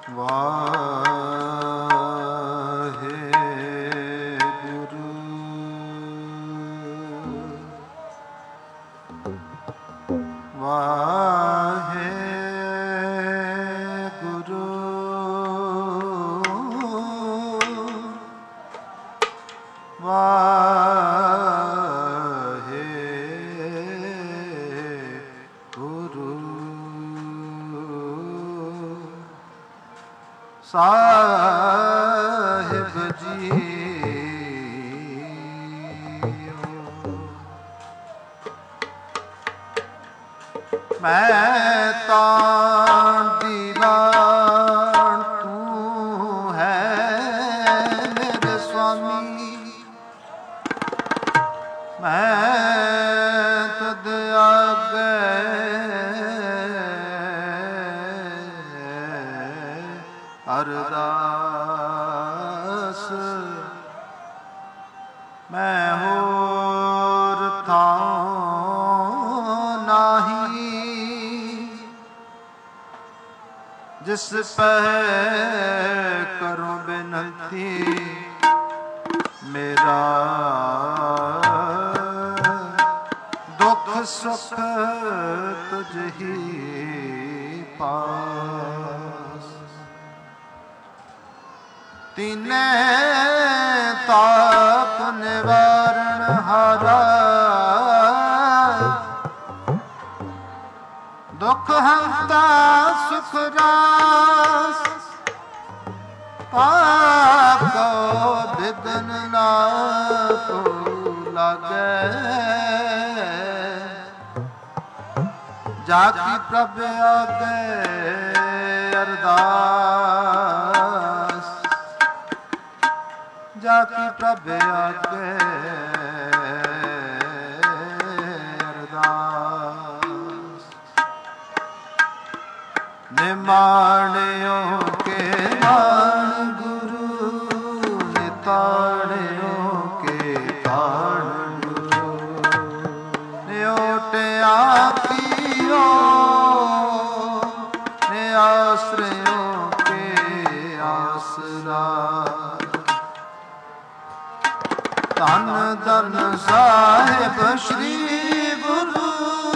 ਵਾਹਿਗੁਰੂ ਵਾਹਿਗੁਰੂ ਸਾਹਿਬ JIO. ਮੈਂ ਤਾਂ ਦੀਵਾਨ ਤੂੰ ਹੈ ਮੇਰੇ ਸੁਆਮੀ, ਮੈਂ ਤੁਧ ਆਗੇ ਅਰਦਾਸ। ਮੈਂ ਹੋਰ ਥਾਂ ਨਾਹੀ, ਜਿਸ ਪੈ ਕਰੂੰ ਬੇਨਤੀ ਮੇਰਾ ਦੁੱਖ ਸੁਖ ਤੁਝ ਹੀ ਪਾਸ। ਤਿਨੇ ਤਾਪ ਨਿਵਾਰਨ ਹਾਰਾ, ਦੁਖ ਹੰਤਾ ਸੁਖ ਰਾਸ। ਪਾਕੋ ਬਿਦਨ ਨਾ ਕੋ ਲਾਗੈ, ਜਾ ਕੀ ਪ੍ਰਭ ਆਗੇ ਅਰਦਾਸ। ਜਾ ਕੀ ਪ੍ਰਭ ਆਗੇ ਅਰਦਾਸ। ਨਿਮਾਣਿਓ ਕੇ ਮਾਣ ਗੁਰੂ, ਨਿਤਾਣਿਓ ਕੇ ਤਾਣ ਗੁਰੂ। ਨਿਓਟਿਆ ਕੀਓ ਨਿਆਸਰਿਓ ਕੇ ਆਸਰਾ। ਧੰਨ ਧੰਨ ਸਾਹਿਬ ਸ੍ਰੀ ਗੁਰੂ,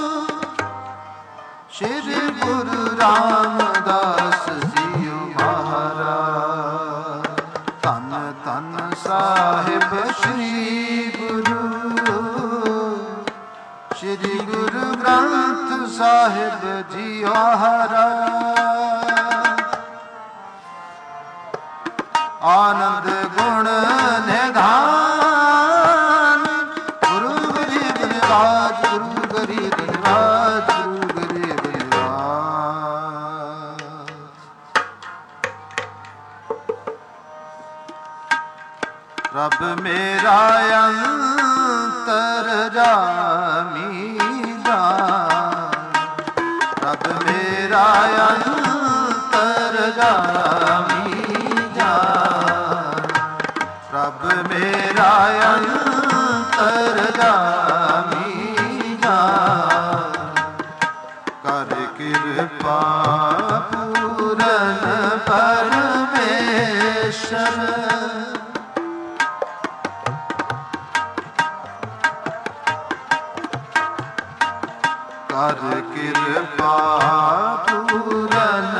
ਸ਼੍ਰੀ ਗੁਰੂ ਰਾਮਦਾਸ ਜੀਓ ਮਹਾਰਾਜ। ਧੰਨ ਧੰਨ ਸਾਹਿਬ ਸ੍ਰੀ ਗੁਰੂ, ਸ਼੍ਰੀ ਗੁਰੂ ਗ੍ਰੰਥ ਸਾਹਿਬ ਜੀਓ ਮਹਾਰਾਜ। ਆਨੰਦ ਗੁਣ ਨਿਧਾਨ, ਗੁਰੂ ਗਰੀਬ ਨਿਵਾਜ, ਗੁਰੂ ਗਰੀਬ ਨਿਵਾਜ, ਗੁਰੂ ਗਰੀਬ ਨਿਵਾਜ। ਰੱਬ ਮੇਰਾ ਅੰਤਰ ਜਾਮੀ ਜਾਨ, ਰੱਬ ਮੇਰਾ ਅੰਤਰ ਜਾਮੀ ਜਾਨ। ਰੱਬ ਮੇਰਾ ਅੰਤਰ ਜਾਮੀ ਜਾਨ। ਕਰ ਕਿਰਪਾ ਪੂਰਨ ਪਰਮੇਸ਼ਰ, ਕਰ ਕਿਰਪਾ ਪੂਰਨ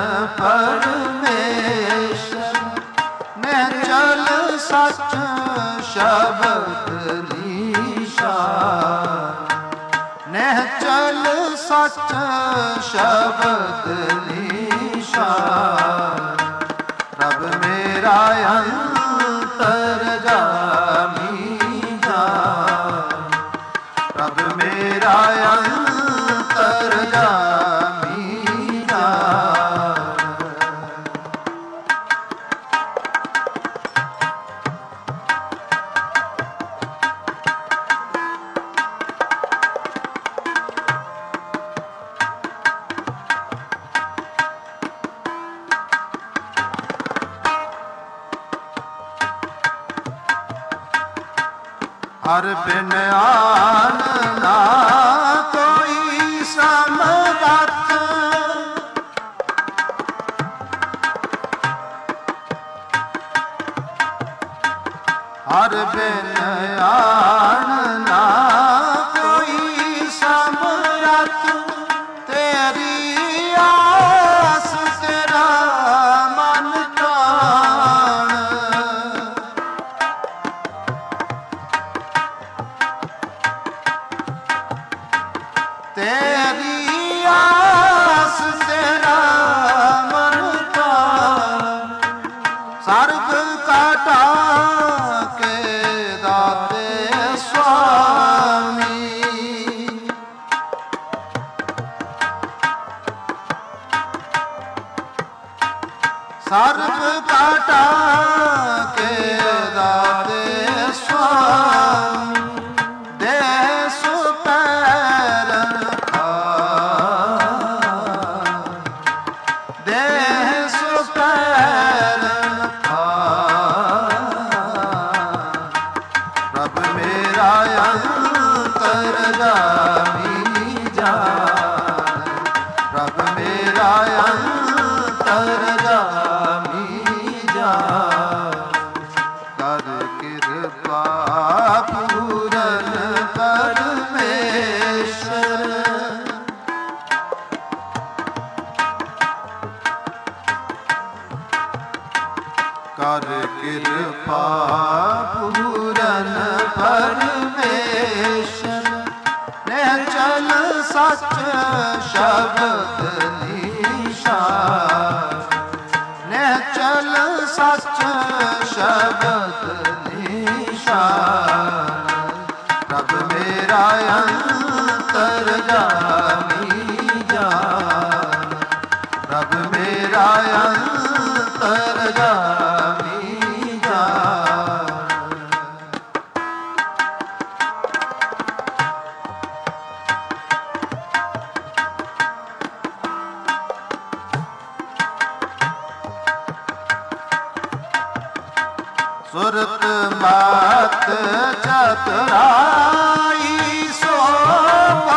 ਪਰਮੇਸ਼ਰ। ਮੈਂ ਚਲ ਸੱਚ ਸ਼ਬਦ ਨੀਸ਼ਾਨ, ਨਹਿ ਚਲ ਸੱਚ ਸ਼ਬਦ ਨੀਸ਼ਾਨ। ਰੱਬ ਮੇਰਾ ਅੰਤਰ ਜਾਮੀ ਜਾਨ, ਰੱਬ ਮੇਰਾ ਅੰਤਰ ਜਾਮੀ ਜਾਨ। ਹਰ ਬਿਨ ਆਨ ਨਾ ਕੋਈ ਸਮਰੱਥ, ਹਰ ਬਿਨ ਆਣ ਨਾ ਕੋਈ ਸਮਰੱਥ, ਤੇਰੀ ਆਸ ਤੇਰਾ ਮਨ ਤਾਣ। ਤੇਰੀ ਆਸ ਤੇਰਾ ਮਨ ਤਾਣ। ਸਰਬ ਕਾਟਾ ਕੇ ਦਾਤੇ ਸੁਆਮੀ, ਸਰਬ ਕਾਟਾ ਕੇ ਦਾਤੇ ਸੁਆਮੀ। ਦੇ ਸੁਪੈਰਨ ਦੇ ਸੁਪੈਰਨ ਪ੍ਰਭ ਮੇਰਾ ਅੰਤਰਜਾਮੀ ਜਾਨ। ਪ੍ਰਭ ਮੇਰਾ ਅੰਤਰਜਾਮੀ ਜਾਨ। ਕਰ ਕਿਰਪਾ ਪੂਰਨ ਪਰਮੇਸ਼ਰ। ਕਰ ਕਿਰਪਾ ਪੂਰਨ ਪਰਮੇਸ਼ਰ। ਨਿਹਚਲ ਸੱਚ ਸ਼ਬਦ ਨਿਸ਼ਾਨ। ਨਿਹਚਲ ਸੱਚ ਸ਼ਬਦ ਨਿਸ਼ਾਨ। ਪ੍ਰਭ ਮੇਰਾ ਅੰਤਰਜਾਮੀ ਜਾਨ। ਪ੍ਰਭ ਮੇਰਾ ਅੰਤਰਜਾਮੀ ਜਾਨ। ਸੁਰਤ ਮਾਤ ਚਤੁਰਾਈ ਸੋਭਾ।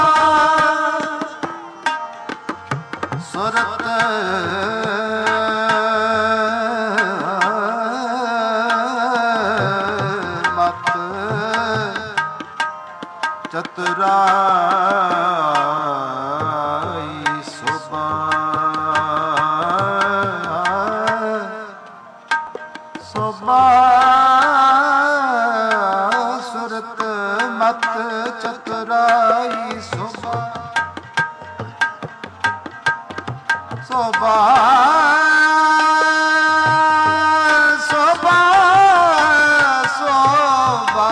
ਸੁਰਤ ਮਤ ਚਤੁਰਾਈ ਸੋਭਾ। ਸੋਭਾ ਸੁਰਤ ਮਤ ਚਤੁਰਾਈ ਸੋਭਾ। ਸੋਭਾ ਸੋਭਾ ਸੋਭਾ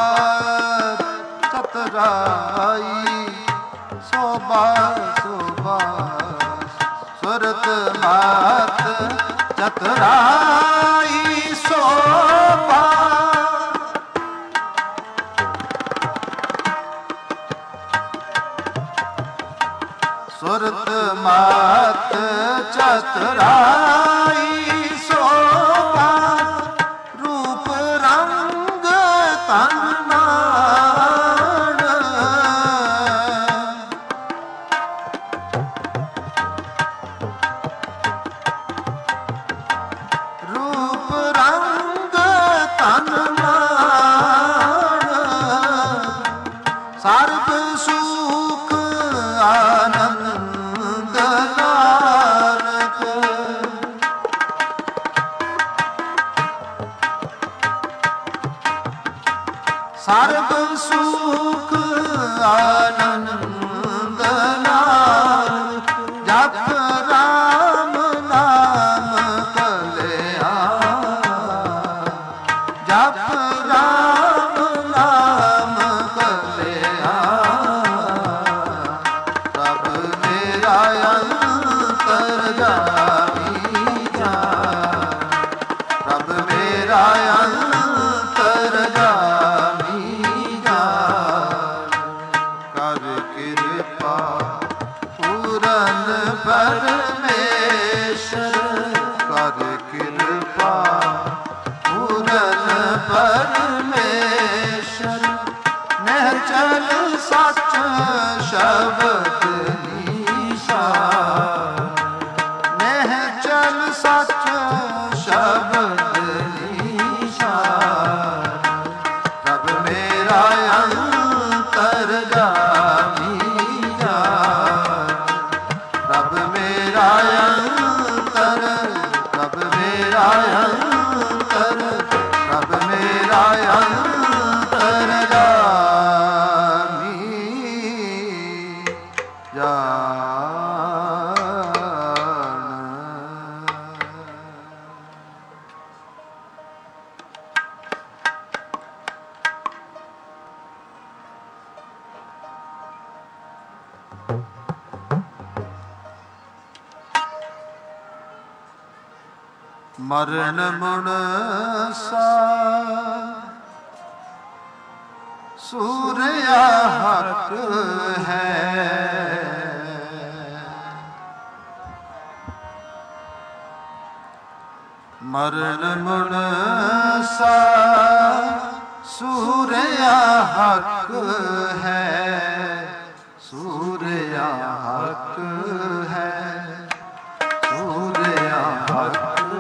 ਚਤੁਰਾਈ ਸੋਭਾ। ਸੋਭਾ ਸੁਰਤ ਮਤ ਚਤੁਰਾਈ ਸੋਭਾ। ਸੁਰਤ ਮਤ ਚਤੁਰਾਈ ਸੋਭਾ। ਰੂਪ ਰੰਗ ਤਨ ਮਾਣ। ਰੂਪ ਰੰਗ ਤਨ ਮਾਣ। ਸਰਬ ਸੁਖ ਆਨੰਦ ਨਾਨਕ। ਸਰਬ ਸੁਖ ਆਨੰਦ ਨਾਨਕ। ਜਪ ਰਾਮ ਨਾਮ ਕਲਿਆਣ। ਜਪ ਰਾਮ ਨਾਮ ਕਲਿਆਣ। ਪ੍ਰਭ ਮੇਰਾ ਅੰਤਰਜਾਮੀ ਜਾਨ। ਪ੍ਰਭ ਮੇਰਾ ਅੰਤਰਜਾਮੀ ਜਾਨ। ਕਰ ਕਿਰਪਾ ਪੂਰਨ ਪਰਮੇਸ਼ਰ। ਕਰ ਕਿਰਪਾ ਪੂਰਨ ਪਰਮੇਸ਼ਰ। ਨਿਹਚਲ ਸੱਚ ਸ਼ਬਦ ਨਿਸ਼ਾਨ। ਨਿਹਚਲ ਸੱਚ ਸ਼ਬਦ ਨਿਸ਼ਾਨ। मेरा अंतर, सब मेरा अंतर जानी जान। मरण मुण सा सूर्या हक है, मरण मुण सा सूर्या हक है, सूर्या हक है, सूर्या हक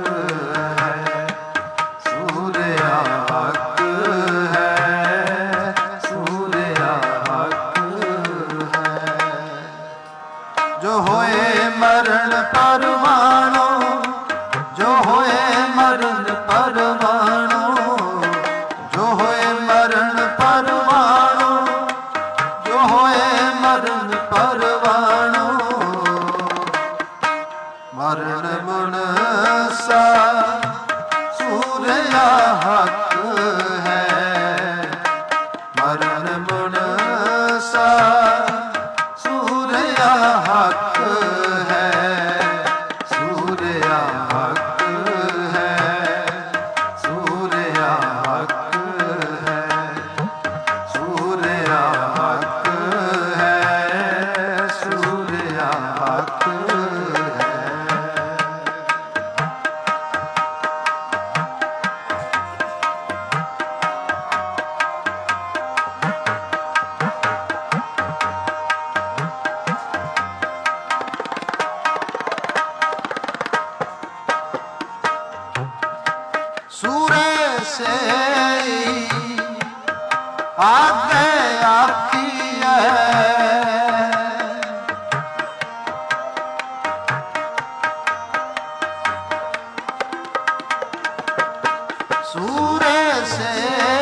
परवाणो, जो होए मरण परवाणो, जो होए मरण परवाणो, जो होए मरण परवाणो, मरण मुन सा सूर्या हक है, मरण मुन सा सूर्या हक है, सूर्या हक है, सूर्या हक है, सूर्या हक है, सूर्या हक है। सूर्य से आगे आती है, सूर्य से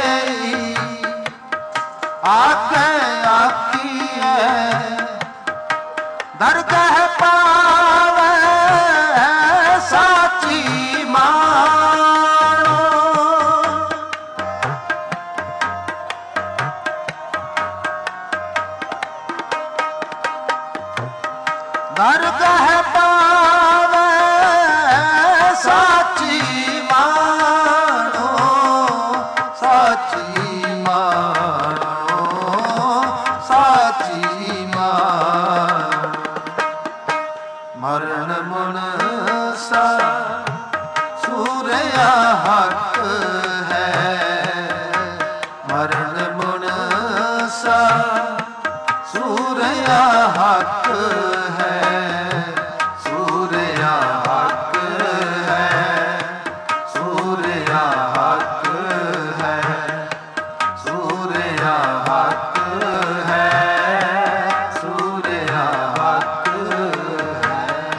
आगे आती है, दरगाह पावे साची मानो, दरगाह पावे साची मानो, साची मानो, साची मानो। मरण मुन सा सूर्या हक है, मरण मुन सा सूर्या हक है, सूर्या हक है, सूर्या हक है, सूर्या हक है, सूर्या हक है।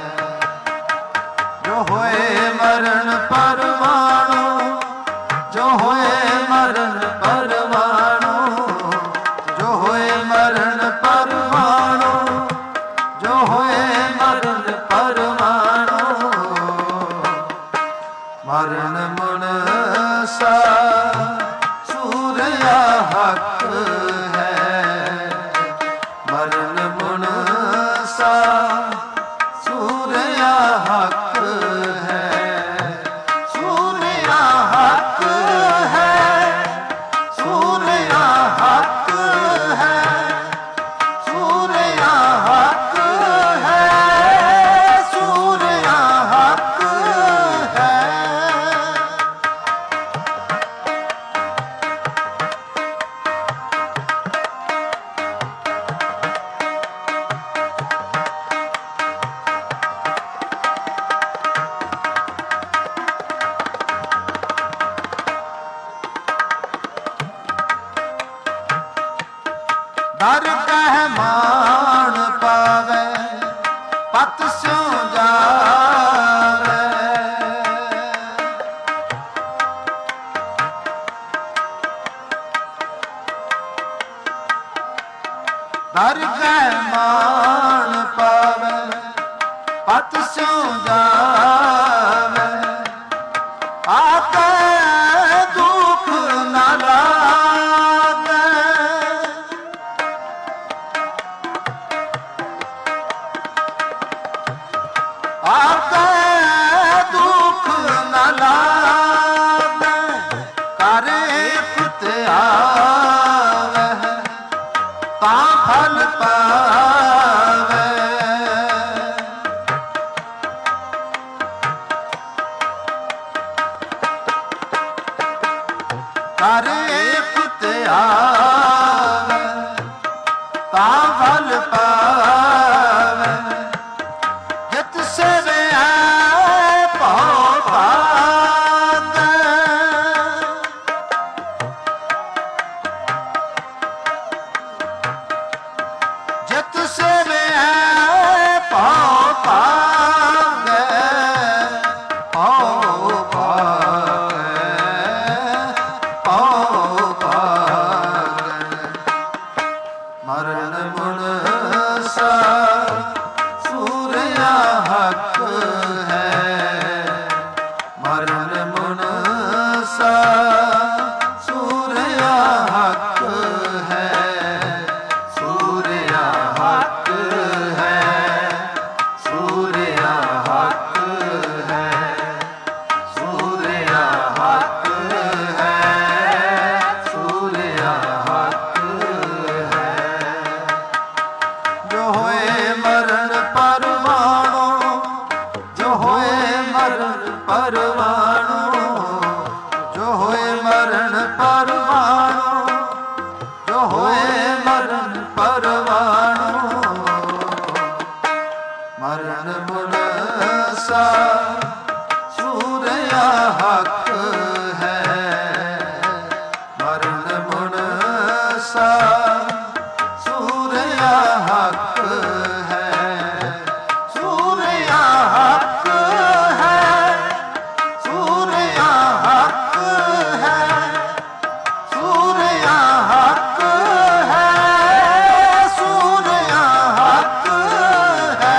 जो होए मरण परवाणो, जो होए मरण परवाणो, जो होए मरण परवाणो, जो होए मरण परवाणो, मरण मुन सा सूर्या हक है, मरण मुन सा सूर्या हक है, सूर्या हक है, सूर्या हक है, सूर्या हक है, सूर्या हक है। दरगाह मान पावे पत स्यों जावे, ਲਾਗੈ ਕਰ ਇਕ ਆਵੈ ਤਾਂ ਫਲ ਪਾਵੈ ਕਰ ਇਕ ਆਵੈ ਤਾਂ ਫਲ ਪਾਵੈ ਜਿਤ ਸੇਵਿਆ ਭਉ ਭਾਗੈ ਜਿਤ ਸੇਵਿਆ ਭਉ ਭਾਗੈ ਭਉ ਭਾਗੈ ਭਉ ਭਾਗੈ ਮਰਨ ਮੁਨਸਾ ਸੂਰਿਆ ਹੱਕ ਹੈ ਮਰਨ ਮੁਨਸਾ ਸੂਰਿਆ ਹੱਕ ਹੈ ਸੂਰਿਆ ਹੱਕ ਹੈ ਸੂਰਿਆ ਹੱਕ ਹੈ ਸੂਰਿਆ ਹੱਕ ਹੈ ਸੂਰਿਆ ਹੱਕ ਹੈ ਜੋ ਹੋਏ ਮਰਨ ਪਰਵਾਣੋ ਜੋ ਹੋਏ ਮਰਨ ਪਰਵਾਣੋ ਜੋ ਹੋਏ ਮਰਨ ਪਰਵਾਣੋ ਜੋ ਹੋਏ ਮਰਨ ਪਰਵਾਣੋ ਮਰਨ ਮੁਨਸਾ ਸੂਰਿਆ ਹੱਕ ਹੈ ਮਰਨ ਮੁਨਸਾ ਸੂਰਿਆ ਹੱਕ ਹੈ ਸੂਰਿਆ ਹੱਕ ਹੈ ਸੂਰਿਆ ਹੱਕ ਹੈ ਸੂਰਿਆ ਹੱਕ ਹੈ ਸੂਰਿਆ ਹੱਕ ਹੈ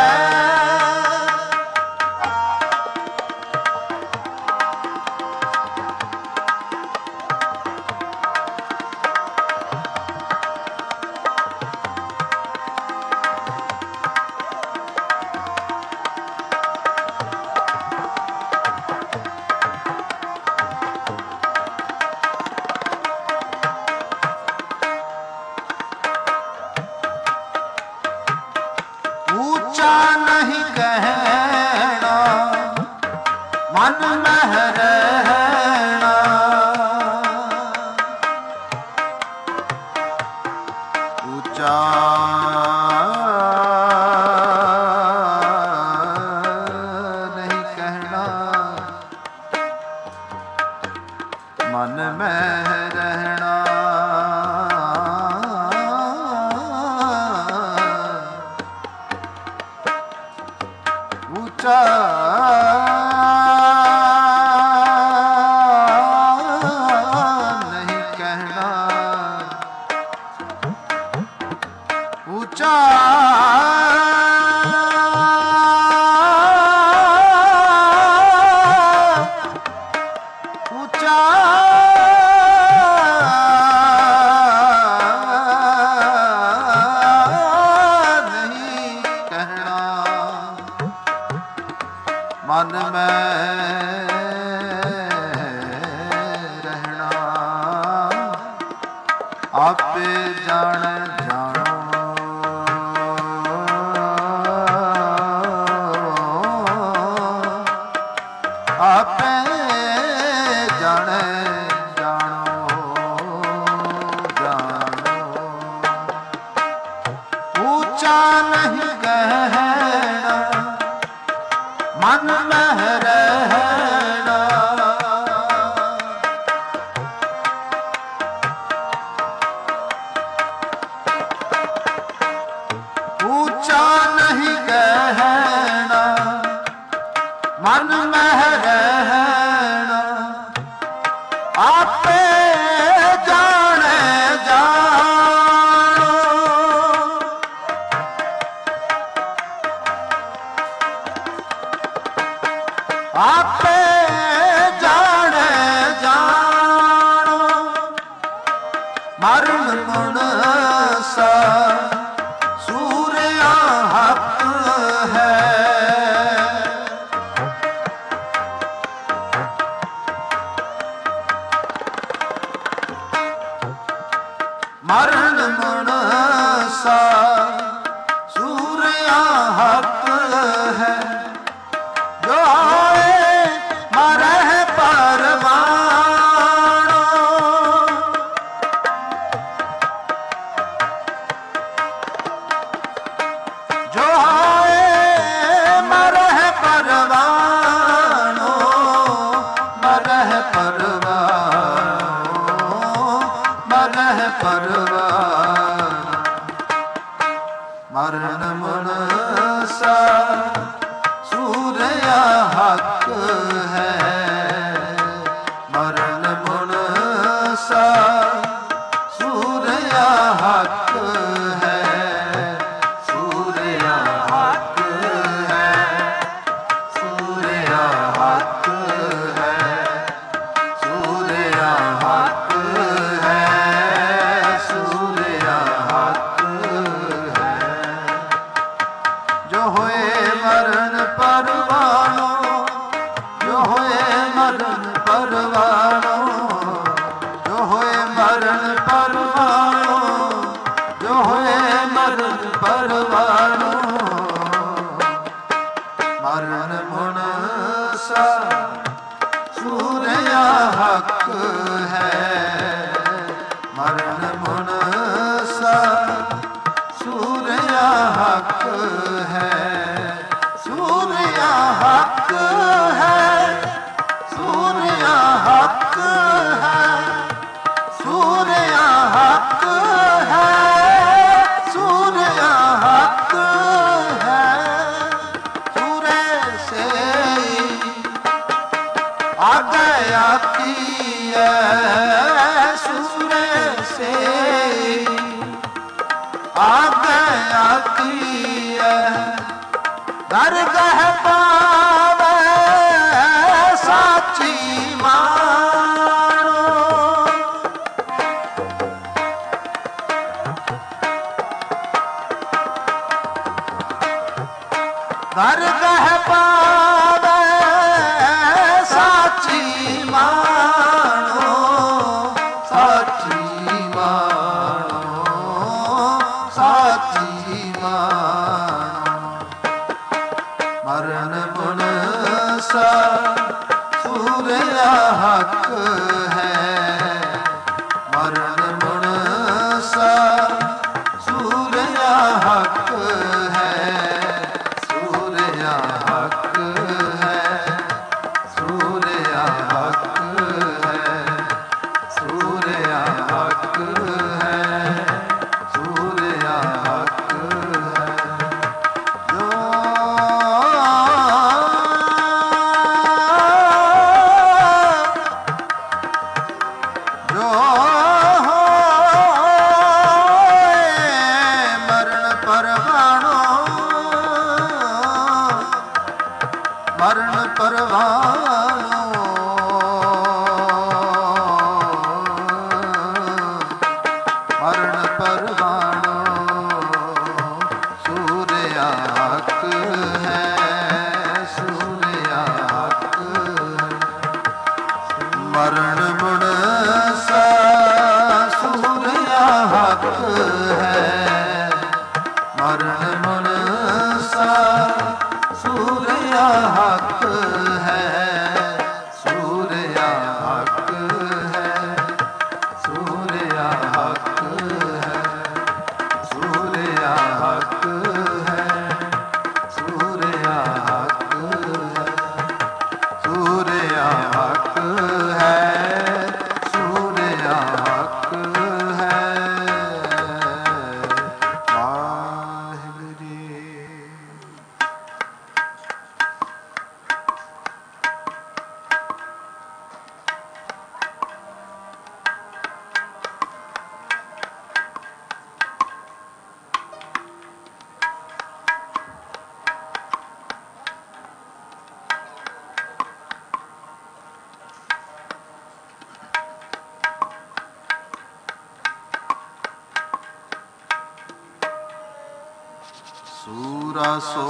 ਊਚਾ ਨਹੀਂ ਕਹਿਣਾ ਮਨ ਮਹਿ ਰਹਿਣਾ ਊਚਾ ਨਹੀਂ ਕਹਿਣਾ ਮਨ ਮਹਿ ਰਹਿਣਾ ਊਚਾ ਨਹੀਂ ਕਹਿਣਾ ਊਚਾ ਊਚਾ ਨਹੀਂ ਕਹਿਣਾ ਮਨ ਮੈਂ ਰਹਿਣਾ ਆਪੇ ਜਾਣ ਜਾਣੋ ਆਪੇ ਜਾਣ ਜਾਣੋ ਜਾਣੋ ਊਚਾ ਨਹੀਂ ਕਹਿਣਾ ਮਨ ਮਹਿ ਰਹਿਣਾ ਊਚਾ ਨਹੀਂ ਕਹਿਣਾ ਮਨ ਮਹਿ ਰਹਿਣਾ ਮਰਨ ਮੁਣ ਸਾ ਸੂਰਿਆ ਹੱਕ ਹੈ, ਜੋ ਆਏ ਮਰਹਿ ਪਰਵਾਣੋ। ਜੋ ਆਏ ਮਰਹਿ ਪਰਵਾਣੋ, ਮਰਹਿ ਪਰਵਾਣੋ, ਮਰਹਿ ਪਰਵਾਣੋ। ਮਰਨ ਮੁਣ ਸਾ ਸੂਰਿਆ ਹੱਕ ਹੈ, ਮਰਨ ਮੁਣ ਸਾ ਸੂਰਿਆ ਹੱਕ ਹੈ, ਸੂਰਿਆ ਹੱਕ ਹੈ, ਸੂਰਿਆ ਹੱਕ ਹੈ, ਸੂਰਿਆ ਹੱਕ ਹੈ, ਸੂਰਿਆ ਹੱਕ ਹੈ। ਜੋ ਹੋਏ ਮਰਨ ਪਰਵਾਣੋ, ਜੋ ਹੋਏ ਮਰਨ ਪਰਵਾਣੋ, ਜੋ ਹੋਏ ਮਰਨ ਪਰਵਾਣੋ, ਜੋ ਹੋਏ ਮਰਨ ਪਰਵਾਣੋ। ਮਰਨ ਮੁਣ ਸਾ ਸੂਰਿਆ ਹੱਕ ਹੈ, ਮਰਨ ਮੁਣ ਸਾ ਸੂਰਿਆ ਹੱਕ ਹੈ, ਸੂਰਿਆ ਹੱਕ ਹੈ, ਸੂਰਿਆ ਹੱਕ ਹੈ, ਸੂਰਿਆ ਹੱਕ ਹੈ, ਸੂਰਿਆ ਹੱਕ ਹੈ। ਸੂਰੇ ਸੇ ਆਗੇ ਆਕੀਐ, ਸੂਰੇ ਸੇ ਆਗੇ ਆਕੀਐ। ਦਰਗਹ ਪਾਵੈ ਸਾਚੀ ਮਾਣੋ। ਦਰਗਹ ਪਾਵੈ ਸਾਚੀ ਮਾਣੋ, ਸਾਚੀ ਮਾਣੋ, ਸਾਚੀ ਮਾਣੋ। ਮਰਨ ਮੁਣ ਸਾ ਸੂਰਿਆ ਹੱਕ ਹੈ, ਮਰਨ ਮੁਣ ਸਾ ਸੂਰਿਆ ਹੱਕ ਹੈ, ਸੂਰਿਆ ਹੱਕ ਹੈ, ਸੂਰਿਆ ਹੱਕ ਹੈ, ਸੂਰਿਆ ਹੱਕ ਹੈ, ਸੂਰਿਆ ਹੱਕ ਹੈ। ਜੋ ਜੋ ਮਰਨ ਪਰਵਾਣੋ, ਮਰਨ ਪਰਵਾਣੋ। ਮਰਨ ਪਰਵਾਣੋ, ਸੂਰਿਆ ਹੱਕ ਹੈ, ਸੂਰਿਆ ਹੱਕ ਹੈ। ਮਰਨ ਮੁਣ ਸਾ ਸੂਰਿਆ ਹੱਕ ਹੈ, ਮਰਨ ਮੁਣ ਸਾ ਸੂਰਿਆ ਹੱਕ ਹੈ, ਸੂਰਿਆ ਹੱਕ ਹੈ, ਸੂਰਿਆ ਹੱਕ ਹੈ, ਸੂਰਿਆ ਹੱਕ ਹੈ, ਸੂਰਿਆ ਹੱਕ ਹੈ, ਸੂਰਿਆ ਹੱਕ ਹੈ, ਸੂਰਿਆ ਹੱਕ ਹੈ। ਵਾਹਿਗੁਰੂ। ਸੂਰਾ ਸੋ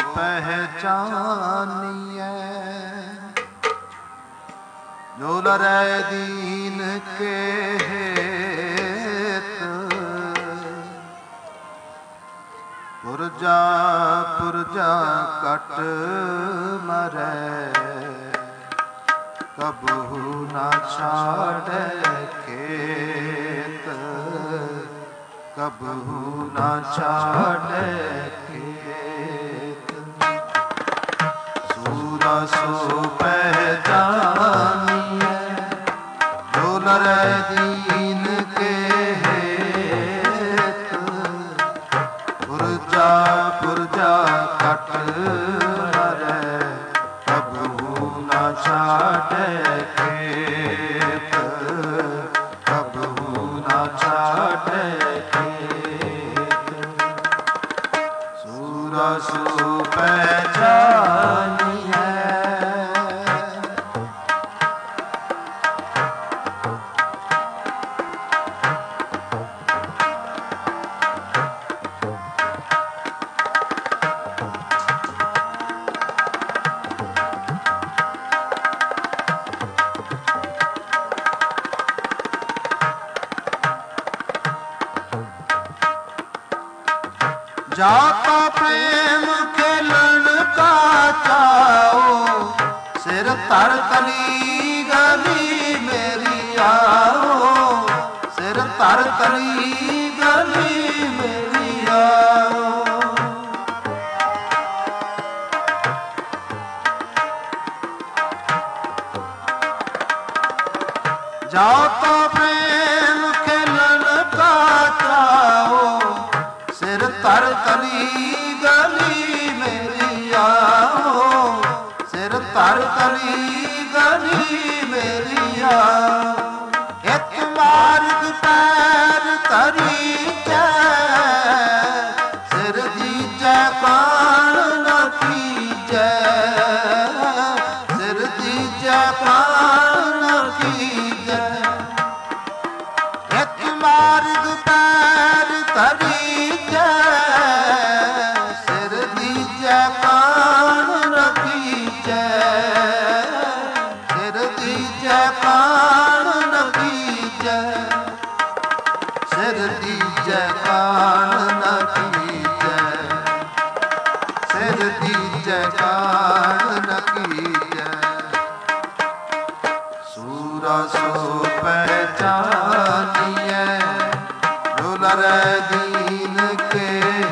ਪਹਿਚਾਨੀਐ, ਜੋ ਲਰੈ ਦੀਨ ਕੇ ਹੇਤ। ਪੁਰਜਾ ਪੁਰਜਾ ਕਟ ਮਰੈ, ਕਬਹੂ ਨਾ ਛਾੜੈ ਖੇਤ, ਕਬਹੂ ਨਾ ਛਾੜੈ ਖੇਤ। ਸੂਰਾ ਸੋ ਪਹਿਚਾਨੀਐ, ਜੋ ਨਰੈ ਦੀਨ ਕੇ ਹੇਤ, ਪੁਰਜਾ ਪੁਰਜਾ ਕਟ ਮਰੈ, ਕਬਹੂ ਨਾ ਛਾੜੈ ਖੇਤ, ਕਬਹੂ ਨਾ ਛਾੜੈ ਖੇਤ। ਸੂਰਾ ਸੋ ਪਹਿਚਾਨੀਐ, ਜਾਤਾ ਪ੍ਰੇਮ ਖੇਲਣ ਕਾ ਚਾਓ, ਸਿਰ ਧਰ ਤਲੀ ਗਲੀ ਮੇਰੀ ਆਓ, ਸਿਰ ਧਰ ਤਲੀ ਗਲੀ ਮੇਰੀ ਆਓ। ਜਾਤਾ ਪ੍ਰੇਮ ਖੇਲਣ ਕਾ ਚਾਓ, ਸਿਰ ਧਰ ਤਲੀ ਗਲੀ ਮੇਰੀ ਆਓ, ਸਿਰ ਧਰ ਤਲੀ ਗਲੀ ਮੇਰੀ ਆਓ। ਇੱਕ ਮਾਰਗ ਪੈਰ ਧਰੀ ਜੈ, ਸਿਰ ਦੀਜੈ ਕਾਣ ਨ ਕੀਜੈ, ਸਿਰ ਦੀਜੈ ਕਾਣ ਨ ਕੀਜੈ। ਇੱਕ ਮਾਰਗ ਪੈਰ ਧਰੀ ਜੈ, ਸਿਰ ਦੀਜੈ ਕਾਣ ਨ ਕੀਜੈ, ਸਿਰ ਦੀਜੈ ਕਾਣ ਨ ਕੀਜੈ, ਸਿਰ ਦੀਜੈ ਕਾਣ ਨ ਕੀਜੈ, ਸਿਰ ਦੀਜੈ ਕਾਣ ਨ ਕੀਜੈ। ਸੂਰਾ ਸੋ ਪਹਿਚਾਨੀਐ, ਜੋ ਨਰੈ ਦੀਨ ਕੇ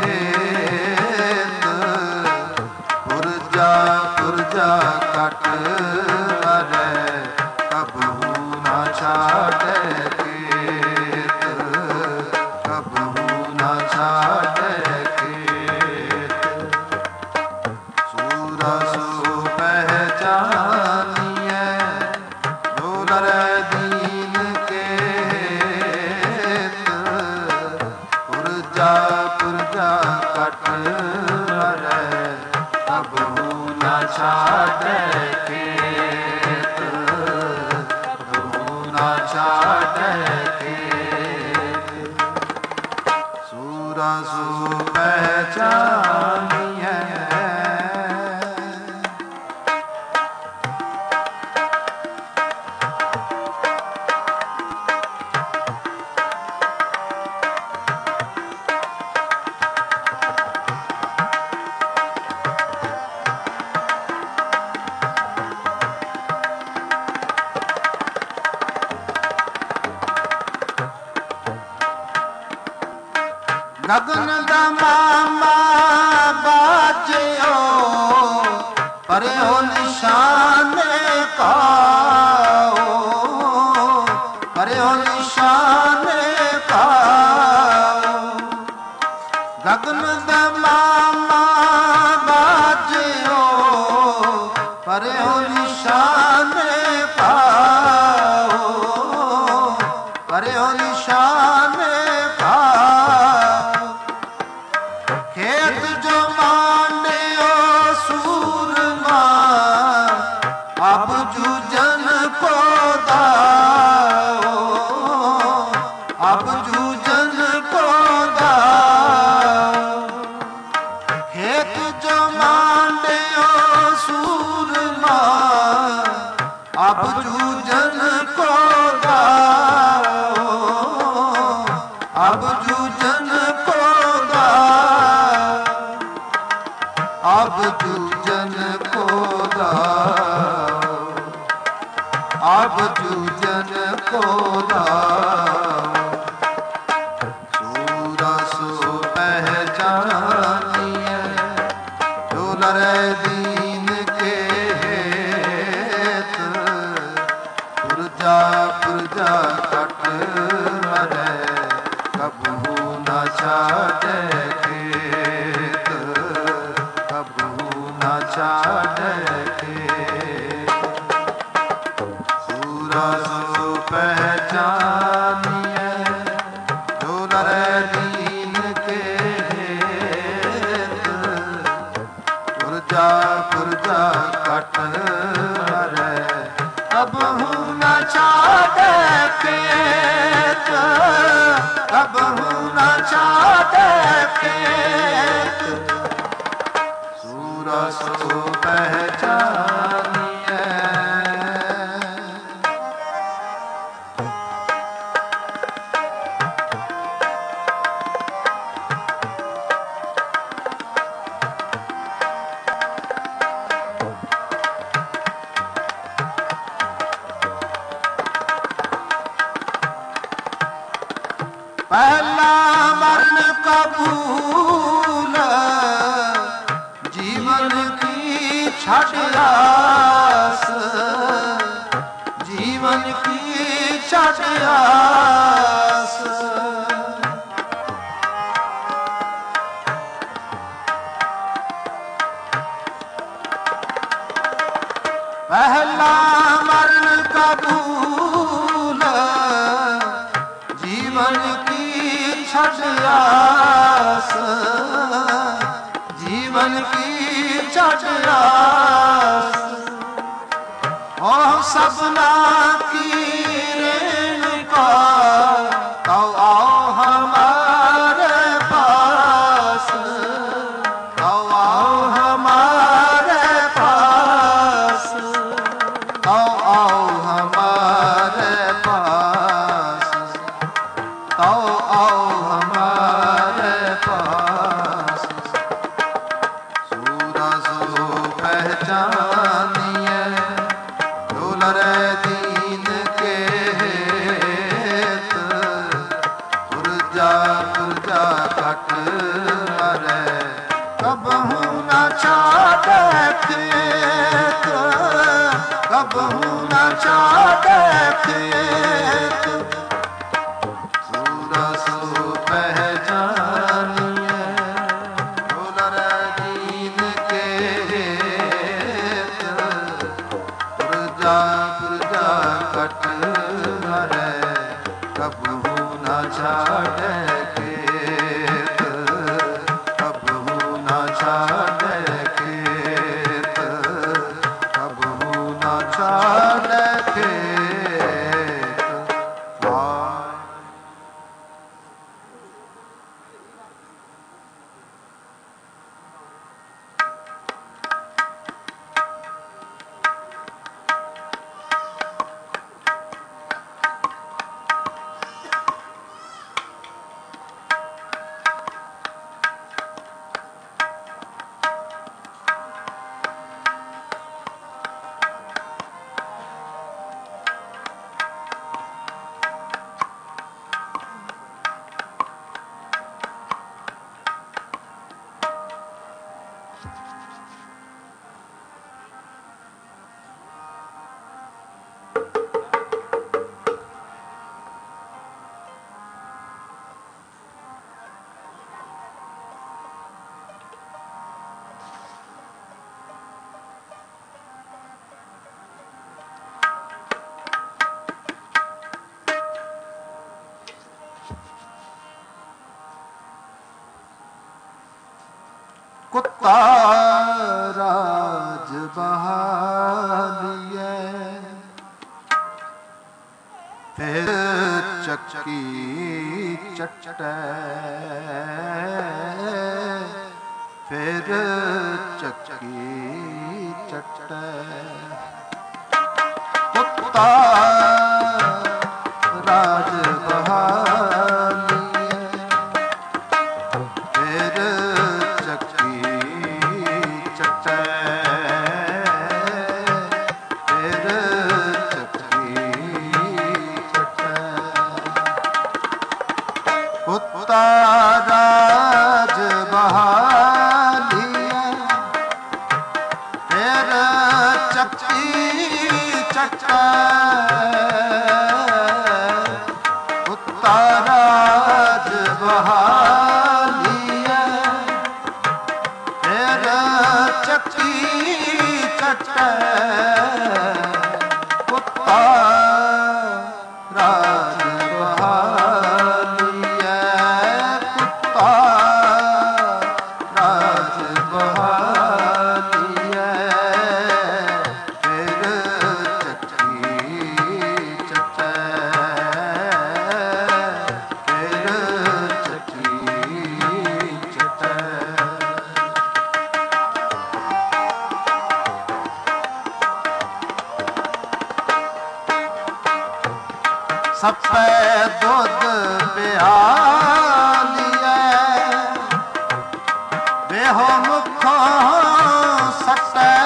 ਹੇਤ, ਪੁਰਜਾ ਪੁਰਜਾ ਕਟ ਮਰੈ, ਕਬਹੂ ਨਾ ਛਾੜੈ ਖੇਤ, ਕਬਹੂ ਨਾ ਛਾੜੈ ਖੇਤ। ਸੂਰਾ ਸੋ ਪਹਿਚਾਨੀਐ, ਜੋ ਨਰੈ ਦੀਨ ਕੇ ਹੇਤ, ਪੁਰਜਾ ਪੁਰਜਾ ਕਟ ਮਰੈ, ਕਬਹੂ ਨਾ ਛਾੜੈ ਖੇਤ, ਕਬਹੂ ਨਾ ਛਾੜੈ ਖੇਤ। ਸੂਰਾ ਸੋ ਪਹਿਚਾਨੀਐ, ਗਗਨ ਦਾ ਮਾਮਾ ਬਾਜਿਓ, ਪਰਿਓ ਨਿਸ਼ਾਨੇ ਕਾਓ, ਪਰਿਓ ਨਿਸ਼ਾਨੇ ਕਾਓ। ਗਗਨ ਦਾ ਮਾਮਾ ਬਾਜਿਓ, ਪਰਿਓ ਨਿਸ਼ਾਨੇ ਕਾਓ, ਪਰਿਓ ਨਿਸ਼ਾਨੇ ਕਾਓ। ਖੇਤ ਜੋ ਮਾਂਡਿਓ ਸੂਰਮਾ, ਅਬ ਜੂਝਨ ਕੋ ਦਾਓ, ਅਬ ਜੂਝਨ ਕੋ ਦਾਓ। ਖੇਤ ਜੋ ਮਾਂਡਿਓ ਸੂਰਮਾ, ਅਬ ਜੂਝਨ ਕੋ ਦਾਓ, ਅਬ ਜੂਝਨ ਕੋ ਦਾਓ। भाव जूझन को सूरा सो पहचानिए जो लरे दीन के हेत पुरजा पुरजा कट मरे कबहू न छाड़े खेत कबहू न छाड़े खेत सूरा सो पहचानिए जो लरे दीन के हेत पुरजा पुरजा कट मरे कबहू न छाड़े खेत कबहू न छाड़े खेत सूरा सो पहचानिए पहला मरण कबूल जीवन की छठ आस जीवन की छठ आस पहला मरण कबूल जीवन की छठ आस जीवन की छठ आस ओ सपना की रेणुका तो आओ हमारे पास तो आओ हमारे पास तो आओ हमारे पास तो आओ हमारे पास सूरा सो पहचानिए जो लरे दीन के हेत पुरजा पुरजा कट मरे कबहू न छाड़े खेत कबहू न छाड़े खेत सूरा सो पहचानिए जो लरे दीन के हेत पुरजा पुरजा कट मरे कबहू न छाड़े खेत कबहू न छाड़े खेत कबहू न छाड़े खेत कुत्ता राज बहालिए फिर चक्की चटटे फिर चक्की चटटे कुत्ता राज बहालिए फिर चक्की चटटे फिर चक्की ਰਾਜ ਬਹਾਲੀਐ ਫਿਰ ਚੱਕੀ ਚੱਟੈ ਕੁੱਤਾ ਰਾਜ ਬਹਾਲੀਐ ਕੁੱਤਾ ਰਾਜ ਬਹਾਲੀਐ ਫਿਰ ਚੱਕੀ ਚੱਟੈ ਸਪੈ ਦੁੱਧ ਪਿਆਲੀਐ ਵੇਹੋ ਮੁਖੋਂ ਸਟੈ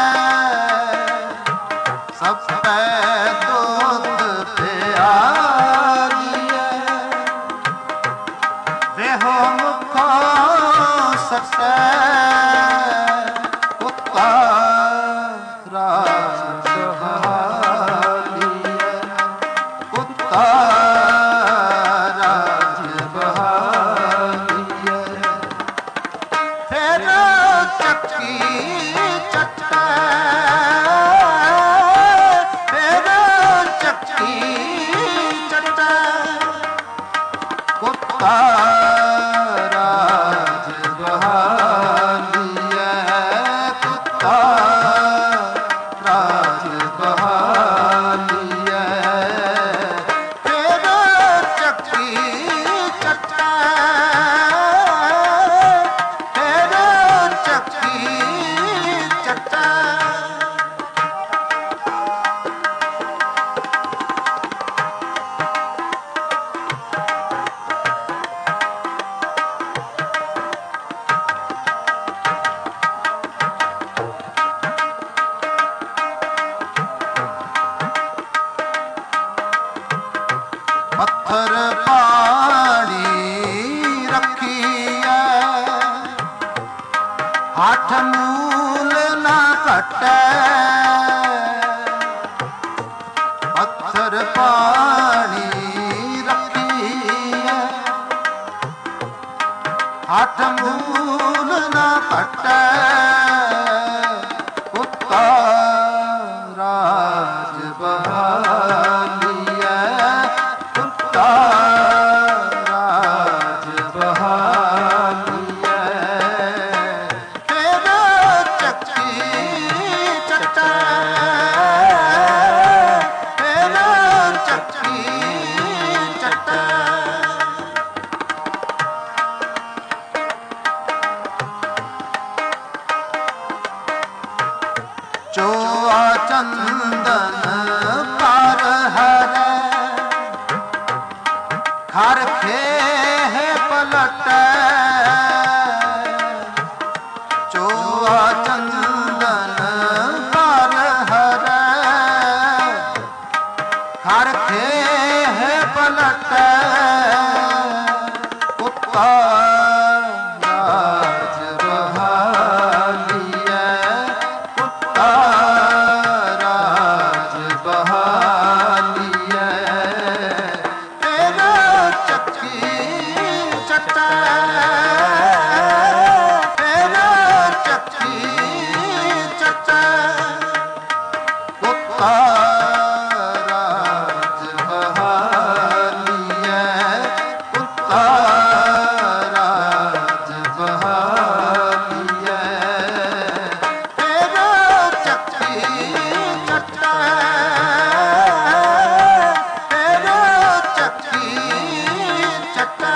ਸਪੈ ਦੁੱਧ ਪਿਆਲੀਐ ਵੇਹੋ ਮੁਖੋਂ ਸਟੈ ਕੁੱਤਾ ਰਾਜ ਬਹਾਲੀਐ ਕੁੱਤਾ ਰਾਜ ਬਹਾਲੀਐ ਫਿਰ ਚੱਕੀ ਚੱਟੈ ਫਿਰ ਚੱਕੀ ਚੱਟੈ ਕੁੱਤਾ ਰਾਜ ਬਹਾਲੀਐ ਕੁੱਤਾ ਰਾਜ ਬਹਾਲੀਐ ਫਿਰ ਚੱਕੀ ਚੱਟੈ ਫਿਰ ਚੱਕੀ ਚੱਟੈ ਪੱਥਰ ਪਾਣੀ ਰੱਖੀਐ ਹੱਠ ਮੂਲ ਨਾ ਘਟੈ ਪੱਥਰ ਪਾਣੀ ਰੱਖੀਐ ਹੱਠ ਮੂਲ ਨਾ ਘਟੈ ਕੁੱਤਾ ਰਾਜ ਬਹਾਲੀਐ ਕੁੱਤਾ ਰਾਜ ਬਹਾਲੀਐ ਫਿਰ ਚੱਕੀ ਚੱਟੈ ਫਿਰ ਚੱਕੀ ਚੱਟੈ ਚੋਆ ਚੰਦਨ ਪਰ ਹਰੈ ਖਰ ਖੇਹ ਪਲਟੈ ਚੋਆ ਚੰਦਨ ਪਰ ਹਰੈ ਖਰ ਖੇਹ ਪਲਟੈ ਕੁੱਤਾ ਰਾਜ ਬਹਾਲੀਐ ਕੁੱਤਾ ਰਾਜ ਬਹਾਲੀਐ ਫਿਰ ਚੱਕੀ ਚੱਟੈ ਫਿਰ ਚੱਕੀ ਚੱਟੈ ਕੁੱਤਾ ਰਾਜ ਬਹਾਲੀਐ ਕੁੱਤਾ ਰਾਜ ਬਹਾਲੀਐ ਫਿਰ ਚੱਕੀ ਚੱਟੈ ਫਿਰ ਚੱਕੀ ਚੱਟੈ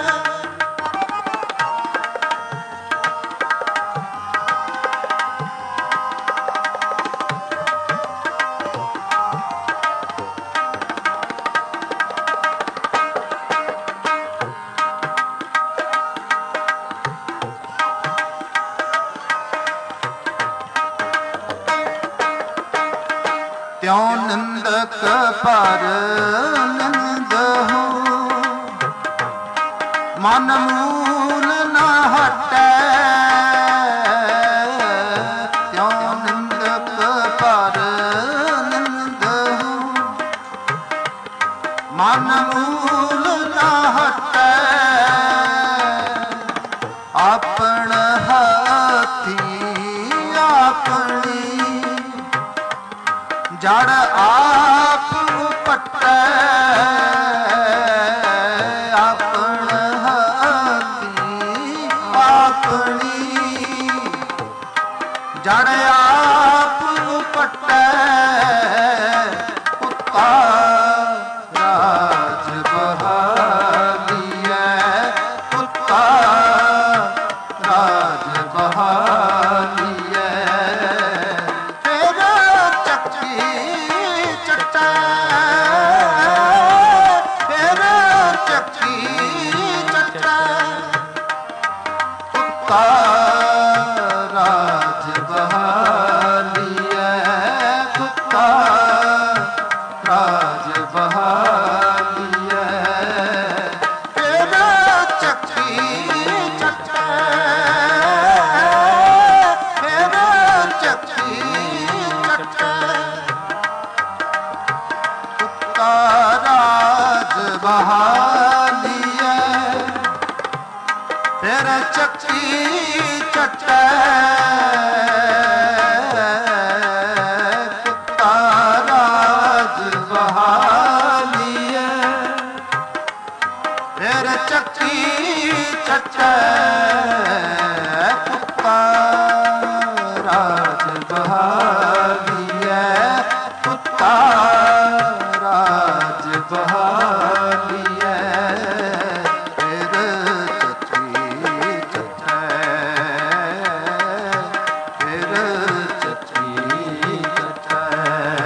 ਤਿਉ ਨਿੰਦਕ ਪਰ ਨਿੰਦਹੁ ਮਨ ਮੂਲ ਨਾ ਹਟੈ ਤਿਉ ਨਿੰਦਕ ਪਰ ਨਿੰਦਹੁ ਮਨ ਮੂਲ ਨਾ ਹਟੈ, ਆਪਣ ਹਾਥੀ ਆਪਣੀ ਜੜ ਆਪ ਉਪਟੈ, ਆਪਣ ਹਾਥੀ ਆਪਣੀ ਜੜ ਆਪ ਉਪਟੈ, ਕੁੱਤਾ ਰਾਜ ਬਹਾਲੀਐ, ਕੁੱਤਾ ਰਾਜ ਬਹਾਲੀਐ, ਫਿਰ ਚੱਕੀ ਚੱਟੈ, ਫਿਰ ਚੱਕੀ ਚੱਟੈ, ਕੁੱਤਾ ਰਾਜ ਬਹਾਲੀਐ, ਕੁੱਤਾ ਰਾਜ ਬਹਾਲੀਐ, ਫਿਰ ਚੱਕੀ ਚੱਟੈ, ਫਿਰ ਚੱਕੀ ਚੱਟੈ, ਕੁੱਤਾ ਰਾਜ ਬਹਾਲੀਐ, ਫਿਰ ਚੱਕੀ ਚੱਟੈ, ਕੁੱਤਾ ਰਾਜ ਬਹਾਲੀਐ, ਫਿਰ ਚੱਕੀ ਚੱਟੈ, ਕੁੱਤਾ ਰਾਜ ਬਹਾਲੀਐ, ਕੁੱਤਾ ਰਾਜ ਬਹਾਲੀਐ, ਫਿਰ ਚੱਕੀ ਚੱਟੈ, ਫਿਰ ਚੱਕੀ ਚੱਟੈ,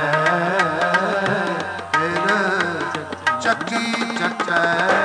ਫਿਰ ਚੱਕੀ ਚੱਟੈ।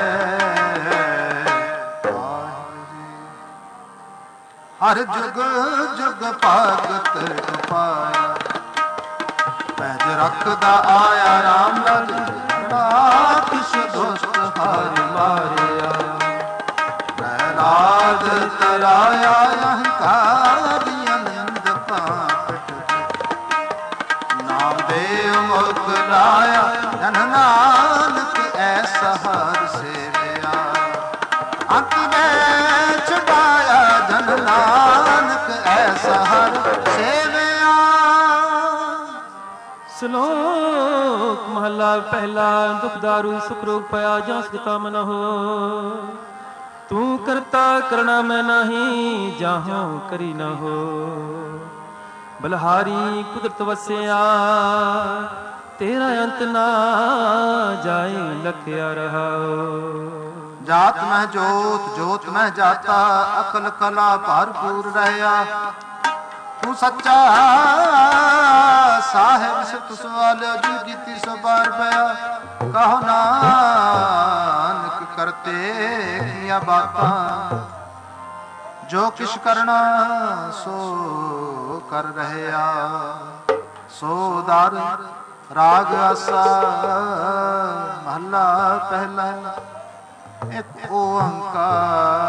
ਹਰ ਜੁਗ ਜੁਗ ਭਗਤ ਪਾਇਆ, ਪੈਜ ਰੱਖਦਾ ਆਇਆ ਰਾਮ ਰਾਜ, ਕਿਸ ਦੁਸ਼ਟ ਹਾਰ ਮਾਰਿਆ, ਪ੍ਰਹਿਲਾਦ ਤਰਾਇਆ ਅਹੰਕਾਰੀ ਅਨੰਦ ਪਾਪਟ, ਨਾਮ ਦੇਵ ਮੁਖ ਲਾਇਆ ਜਨ ਨਾਨਕ ਐਸਾ ਹਰ ਸੇਵਿਆ, ਅੰਤ ਮੈਂ ਛੁਡਾਇਆ ਜਨ ਨਾਨਕ ਐਸਾ ਹਰ ਸੇਵਿਆ। ਸ਼ਲੋਕ ਮਹਲਾ ਪਹਿਲਾ। ਦੁਖ ਦਾਰੂ ਸੁਖ ਰੋਗ ਪਿਆ ਜਾਂ ਸਗਤਾ ਮਨ ਹੋ, ਤੂੰ ਕਰਤਾ ਕਰਣਾ ਮੈਂ ਨਹੀਂ, ਜਾਹੋਂ ਕਰੀ ਨਾ ਹੋ, ਬਲਹਾਰੀ ਕੁਦਰਤ ਵਸਿਆ, ਤੇਰਾ ਅੰਤ ਨਾ ਜਾਏ ਲਖਿਆ ਰਹਾਓ। ਜਾਤ ਮਹਿ ਜੋਤ ਜੋਤ ਮਹਿ ਜਾਤਾ, ਅਕਲ ਕਲਾ ਭਰਪੂਰ ਰਹਿਆ, ਤੂੰ ਸੱਚਾ ਸਾਹਿਬ ਸਿਫਤ ਸਵਾਲਿਆ, ਜੀ ਜੀਤੀ ਸੋ ਬਾਰ ਪਿਆ, ਕਹੋ ਨਾਨਕ ਕਰਤੇ ਕੀਆ ਬਾਤਾਂ, ਜੋ ਕਿਛ ਕਰਨਾ ਸੋ ਕਰ ਰਹਿਆ, ਸੋ ਦਰ ਰਾਗ ਆਸਾ। ਮਹਲਾ ਪਹਿਲਾ। ਇਕ ਓੰਕਾਰ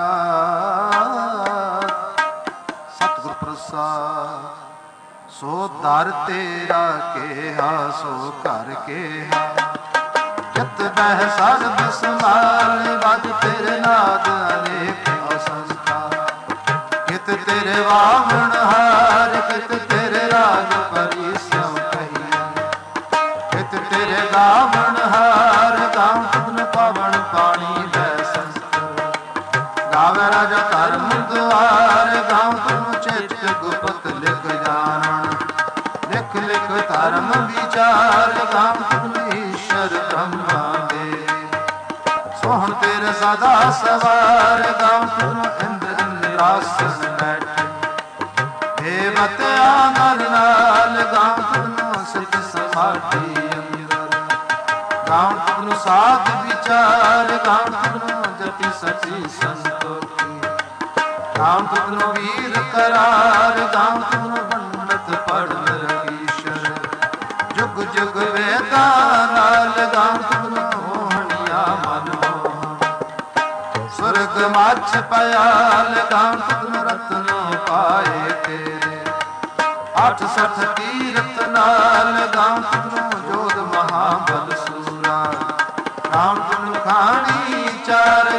ਸਤਿਗੁਰ ਪ੍ਰਸਾਦ, ਸੋ ਦਰ ਤੇਰਾ ਕੇਹਾ ਸੋ ਘਰ ਕੇਹਾ, ਜਿਤ ਬਹਿ ਸਰਬ ਸੰਭਾਲ, ਬਜ ਤੇਰੇ ਨਾਦ ਅਨੇਕ ਅਸੰਖਾ, ਕਿਤ ਤੇਰੇ ਵਾਵਣ ਹਾਰ, ਕਿਤ ਤੇਰੇ ਰਾਜ ਪਰਿਸਿਉ ਕਹੀਆ, ਕਿਤ ਤੇਰੇ ਗਾਵਣ ਹਾਰ, ਗਾਉ ਤੁਧਨ ਪਵਨ ਪਾਣੀ ਲੈ ਸੰਸਤ, ਗਾਵੇ ਰਾਜਾ ਧਰਮ ਦੁਆਰ, ਗਾਉ ਤੁਧਨ ਚਿਤ ਗੁਪਤ ਲਿਖ ਜਾਣਨ, ਲਿਖ ਲਿਖ ਧਰਮ ਵਿਚਾਰ, ਗਾਉ ਤੁਧਨ ਈਸ਼ਰ ਬ੍ਰਹਮਾ ਦੇ, ਸੋਹਣ ਤੇਰੇ ਸਦਾ ਸਵਾਰ, ਗਾਉ ਤੁਧਨ ਇੰਦਰ ਨਿਰਾਸਨ ਬੈਠੇ, ਏ ਬਤਿਆ ਮਨ ਨਾਲ, ਗਾਉ ਤੁਧਨ ਸਿੱਧ ਸਮਾਧੀ ਅੰਦਰ, ਗਾਉ ਤੁਧਨ ਸਾਧ ਵਿਚਾਰ, ਗਾਉ ਤੁਧਨ ਜਪੀ ਸਚੀ ਸੰਤੋਖੀ, ਗਾਉ ਤੁਧਨ ਵੀਰ करार, गाऊं तुम पंडित पढ़ ईश्वर, जुग जुग वेदा नाल, गाऊं तुम मोहनिया मन मोहन, स्वर्ग माछ पयाल, गाऊं तुम रत्न पाए तेरे, 68 तीरथ नाल, गाऊं तुम जोध महाबल सूरा,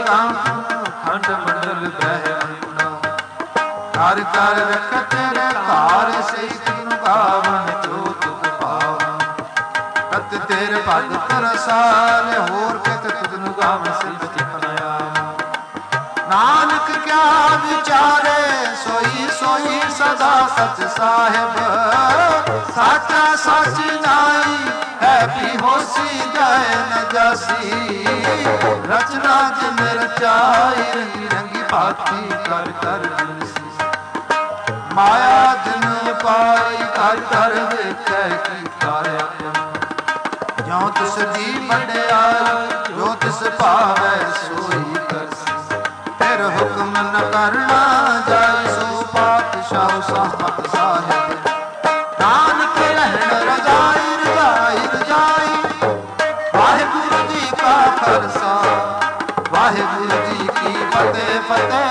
ਕਾਂਤਨ ਖੰਡ ਮੰਡਲ ਬ੍ਰਹਮੰਡਾ ਕਰ ਕਰ ਰਖ ਤੇਰੇ ਘਰ ਸਹੀ ਤੈਨੂੰ ਗਾਵਨ ਜੋ ਤੁਧ ਪਾਵਨ ਤਤ ਤੇਰੇ ਭਗਤ ਰਸਾਲ ਹੋਰ ਕਿਤ ਤੁਧਨੂੰ ਗਾਵਨ ਸਿਵ ਚਿਤਨਿਆ ਨਾਨਕ ਕਿਆ ਵਿਚਾਰੇ ਸੋਈ ਸੋਈ ਸਦਾ ਸਚ ਸਾਹਿਬ ਸਾਚਾ ਸਚ ਨਾਈ ਹੈ ਵੀ ਹੋਸੀ ਜਾਏ ਨ ਜਾਸੀ ਰਚਨਾ ਜਿਨ ਰਚਾਈ ਰੰਗੀ ਰੰਗੀ ਭਾਤੀ ਕਰ ਕਰ ਜਿਨਸੀ ਮਾਇਆ ਜਿਨ ਪਾਈ ਕਰ ਕਰ ਵੇਖੈ ਕੀ ਕਰ ਆਪਨ ਜਿਉ ਤਿਸ ਦੀ ਵਡਿਆਈ ਜੋ ਤਿਸ ਭਾਵੈ ਸੋਈ ਕਰਸੀ ਫਿਰ ਹੁਕਮ ਨ ਕਰਨਾ ਜਾਏ ਸੋ ਪਾਤਸ਼ਾਹ ਸਾਹਿਬ ਸਾਹਿਬ ਨਾਨਕ ਰਹਿਣ ਰਜਾਈ ਰਜਾਈ ਰਜਾਈ ਵਾਹਿਗੁਰੂ ਜੀ ਕਾ ਖਾਲਸਾ ਵਾਹਿਗੁਰੂ ਜੀ ਕੀ ਫਤਿਹ ਫਤਿਹ